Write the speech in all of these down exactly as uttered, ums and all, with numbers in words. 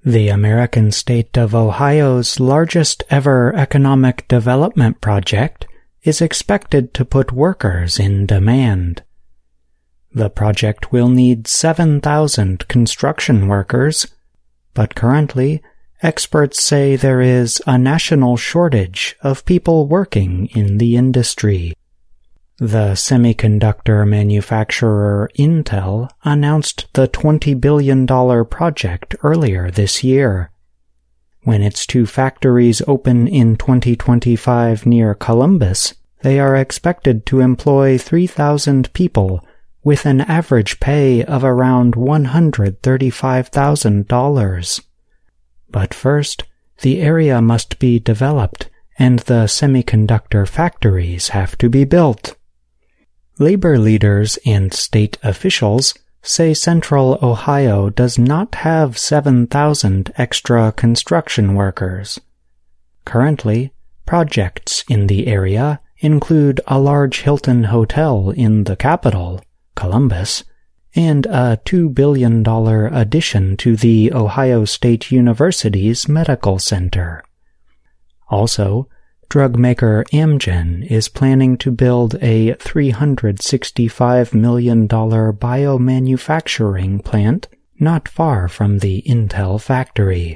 The American state of Ohio's largest ever economic development project is expected to put workers in demand. The project will need seven thousand construction workers, but currently, experts say there is a national shortage of people working in the industry. The semiconductor manufacturer Intel announced the twenty billion dollars project earlier this year. When its two factories open in twenty twenty-five near Columbus, they are expected to employ three thousand people with an average pay of around one hundred thirty-five thousand dollars. But first, the area must be developed and the semiconductor factories have to be built. Labor leaders and state officials say Central Ohio does not have seven thousand extra construction workers. Currently, projects in the area include a large Hilton hotel in the capital, Columbus, and a two billion dollars addition to the Ohio State University's medical center. Also, drug maker Amgen is planning to build a three hundred sixty-five million dollars biomanufacturing plant not far from the Intel factory.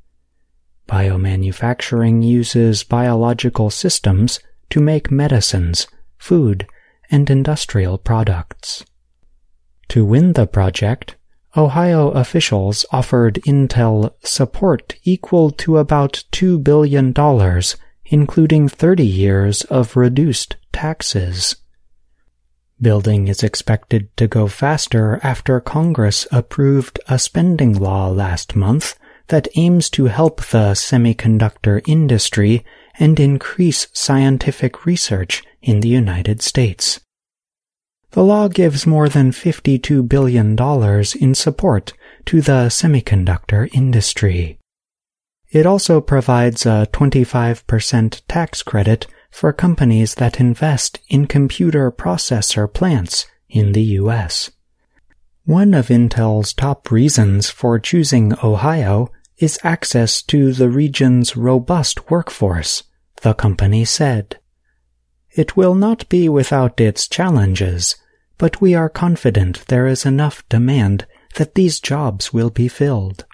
Biomanufacturing uses biological systems to make medicines, food, and industrial products. To win the project, Ohio officials offered Intel support equal to about two billion dollars, including thirty years of reduced taxes. Building is expected to go faster after Congress approved a spending law last month that aims to help the semiconductor industry and increase scientific research in the United States. The law gives more than fifty-two billion dollars in support to the semiconductor industry. It also provides a twenty-five percent tax credit for companies that invest in computer processor plants in the U S. One of Intel's top reasons for choosing Ohio is access to the region's robust workforce, the company said. It will not be without its challenges, but we are confident there is enough demand that these jobs will be filled.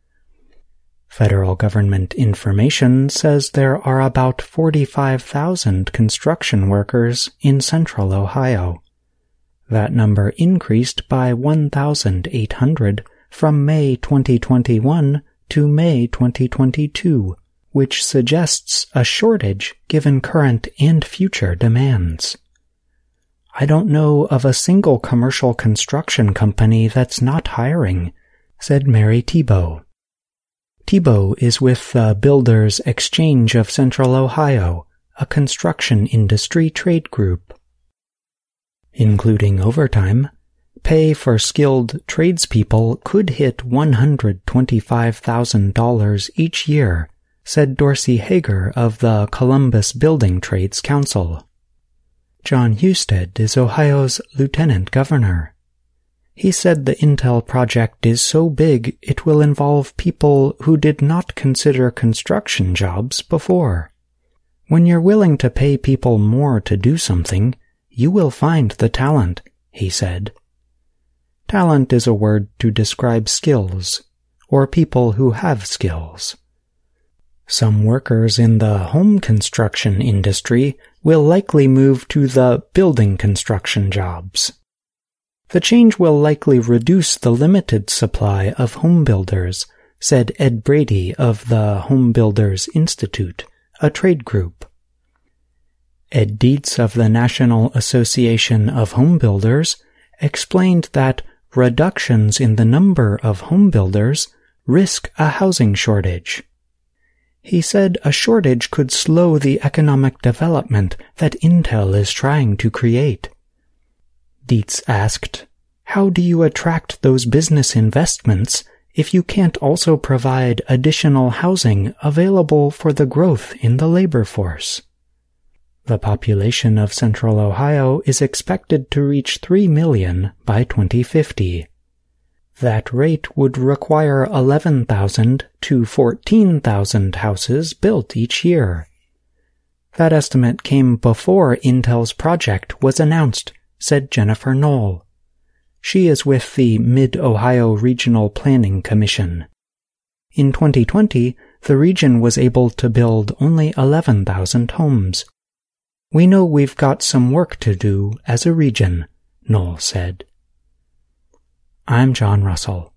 Federal government information says there are about forty-five thousand construction workers in central Ohio. That number increased by one thousand eight hundred from May twenty twenty-one to May twenty twenty-two, which suggests a shortage given current and future demands. I don't know of a single commercial construction company that's not hiring, said Mary Thibault. Thibault is with the Builders Exchange of Central Ohio, a construction industry trade group. Including overtime, pay for skilled tradespeople could hit one hundred twenty-five thousand dollars each year, said Dorsey Hager of the Columbus Building Trades Council. John Husted is Ohio's lieutenant governor. He said the Intel project is so big it will involve people who did not consider construction jobs before. When you're willing to pay people more to do something, you will find the talent, he said. Talent is a word to describe skills, or people who have skills. Some workers in the home construction industry will likely move to the building construction jobs. The change will likely reduce the limited supply of home builders, said Ed Brady of the Home Builders Institute, a trade group. Ed Dietz of the National Association of Home Builders explained that reductions in the number of home builders risk a housing shortage. He said a shortage could slow the economic development that Intel is trying to create. Dietz asked, "How do you attract those business investments if you can't also provide additional housing available for the growth in the labor force?" The population of Central Ohio is expected to reach three million by twenty fifty. That rate would require eleven thousand to fourteen thousand houses built each year. That estimate came before Intel's project was announced, said Jennifer Knoll. She is with the Mid-Ohio Regional Planning Commission. In twenty twenty, the region was able to build only eleven thousand homes. We know we've got some work to do as a region, Knoll said. I'm John Russell.